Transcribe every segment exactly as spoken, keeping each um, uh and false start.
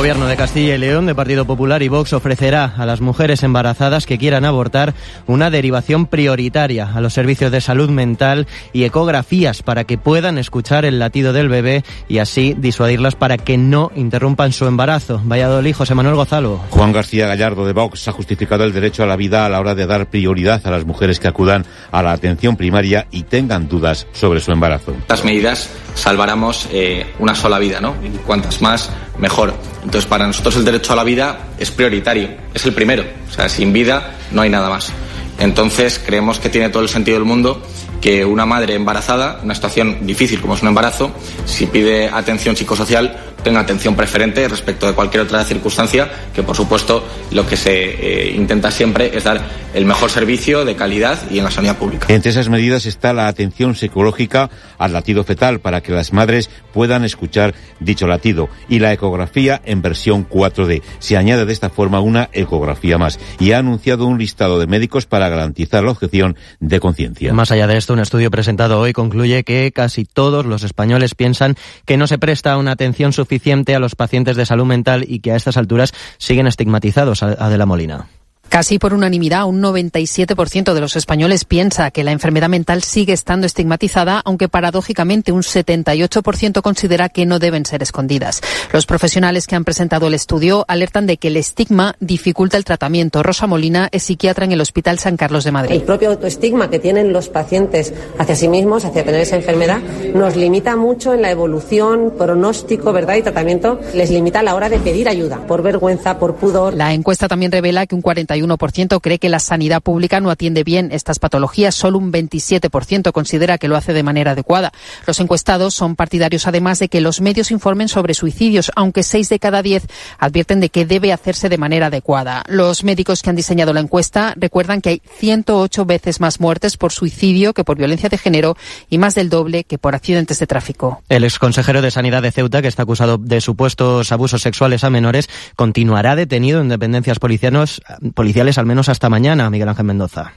Gobierno de Castilla y León, de Partido Popular y Vox, ofrecerá a las mujeres embarazadas que quieran abortar una derivación prioritaria a los servicios de salud mental y ecografías para que puedan escuchar el latido del bebé y así disuadirlas para que no interrumpan su embarazo. Valladolid, José Manuel Gonzalo. Juan García Gallardo, de Vox, ha justificado el derecho a la vida a la hora de dar prioridad a las mujeres que acudan a la atención primaria y tengan dudas sobre su embarazo. Estas medidas salváramos eh, una sola vida, ¿no? Y cuantas más, mejor. Entonces, para nosotros el derecho a la vida es prioritario, es el primero. O sea, sin vida no hay nada más. Entonces, creemos que tiene todo el sentido del mundo que una madre embarazada, una situación difícil como es un embarazo, si pide atención psicosocial, tenga atención preferente respecto de cualquier otra circunstancia, que por supuesto lo que se eh, intenta siempre es dar el mejor servicio de calidad y en la sanidad pública. Entre esas medidas está la atención psicológica al latido fetal para que las madres puedan escuchar dicho latido y la ecografía en versión cuatro D. Se añade de esta forma una ecografía más y ha anunciado un listado de médicos para garantizar la objeción de conciencia. Más allá de esto, un estudio presentado hoy concluye que casi todos los españoles piensan que no se presta una atención suficiente a los pacientes de salud mental y que a estas alturas siguen estigmatizados. Adela Molina. Casi por unanimidad, un noventa y siete por ciento de los españoles piensa que la enfermedad mental sigue estando estigmatizada, aunque paradójicamente un setenta y ocho por ciento considera que no deben ser escondidas. Los profesionales que han presentado el estudio alertan de que el estigma dificulta el tratamiento. Rosa Molina es psiquiatra en el Hospital San Carlos de Madrid. El propio autoestigma que tienen los pacientes hacia sí mismos, hacia tener esa enfermedad, nos limita mucho en la evolución, pronóstico, ¿verdad? Y tratamiento, les limita a la hora de pedir ayuda, por vergüenza, por pudor. La encuesta también revela que un cuarenta y uno por ciento cree que la sanidad pública no atiende bien estas patologías, solo un veintisiete por ciento considera que lo hace de manera adecuada. Los encuestados son partidarios además de que los medios informen sobre suicidios, aunque seis de cada diez advierten de que debe hacerse de manera adecuada. Los médicos que han diseñado la encuesta recuerdan que hay ciento ocho veces más muertes por suicidio que por violencia de género y más del doble que por accidentes de tráfico. El exconsejero de Sanidad de Ceuta, que está acusado de supuestos abusos sexuales a menores, continuará detenido en dependencias policiales policiales al menos hasta mañana. Miguel Ángel Mendoza.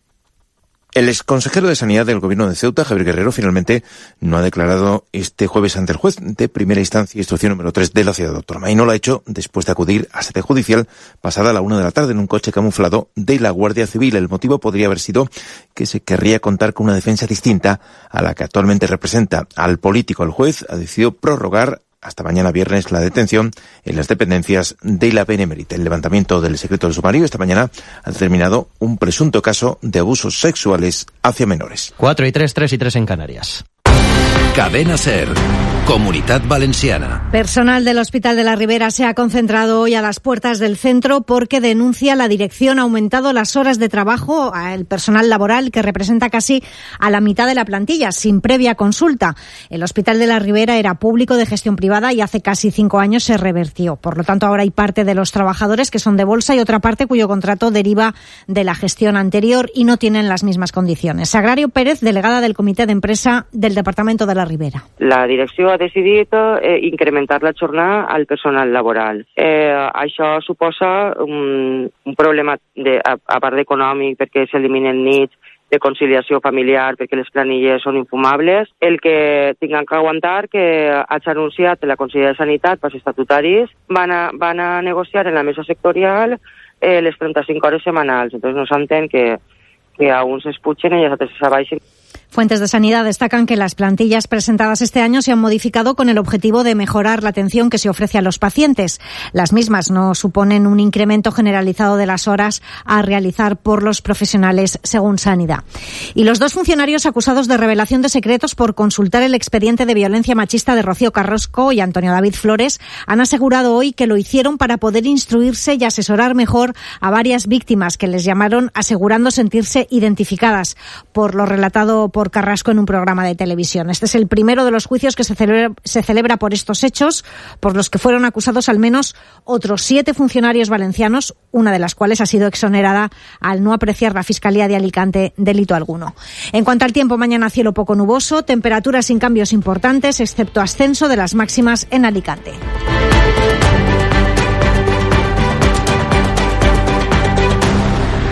El exconsejero de Sanidad del Gobierno de Ceuta, Javier Guerrero, finalmente no ha declarado este jueves ante el juez de primera instancia, instrucción número tres de la ciudad autónoma, y no lo ha hecho después de acudir a sede judicial pasada la una de la tarde en un coche camuflado de la Guardia Civil. El motivo podría haber sido que se querría contar con una defensa distinta a la que actualmente representa al político. El juez ha decidido prorrogar hasta mañana viernes la detención en las dependencias de la Benemérita. El levantamiento del secreto del sumario esta mañana ha determinado un presunto caso de abusos sexuales hacia menores. Cuatro y tres, tres y tres en Canarias. Cadena SER. Comunitat Valenciana. Personal del Hospital de la Ribera se ha concentrado hoy a las puertas del centro porque denuncia la dirección ha aumentado las horas de trabajo al personal laboral, que representa casi a la mitad de la plantilla, sin previa consulta. El Hospital de la Ribera era público de gestión privada y hace casi cinco años se revertió. Por lo tanto, ahora hay parte de los trabajadores que son de bolsa y otra parte cuyo contrato deriva de la gestión anterior y no tienen las mismas condiciones. Sagrario Pérez, delegada del Comité de Empresa del Departamento de la Ribera. La direcció ha decidit eh, incrementar la jornada al personal laboral. Eh, això suposa un, un problema, de, a, a part econòmic, perquè s'eliminen nits, de conciliació familiar, perquè les planilles són infumables. El que tinguem que aguantar que haig anunciat la Conselleria de Sanitat, pels estatutaris, van a, van a negociar en la mesa sectorial eh, les trenta-cinc hores setmanals. Entonces no s'entén que, que a uns es pugen i a altres s'abaixen. Fuentes de Sanidad destacan que las plantillas presentadas este año se han modificado con el objetivo de mejorar la atención que se ofrece a los pacientes. Las mismas no suponen un incremento generalizado de las horas a realizar por los profesionales, según Sanidad. Y los dos funcionarios acusados de revelación de secretos por consultar el expediente de violencia machista de Rocío Carrasco y Antonio David Flores han asegurado hoy que lo hicieron para poder instruirse y asesorar mejor a varias víctimas que les llamaron asegurando sentirse identificadas por lo relatado por por Carrasco en un programa de televisión. Este es el primero de los juicios que se celebra, se celebra por estos hechos, por los que fueron acusados al menos otros siete funcionarios valencianos, una de las cuales ha sido exonerada al no apreciar la Fiscalía de Alicante delito alguno. En cuanto al tiempo, mañana cielo poco nuboso, temperaturas sin cambios importantes, excepto ascenso de las máximas en Alicante.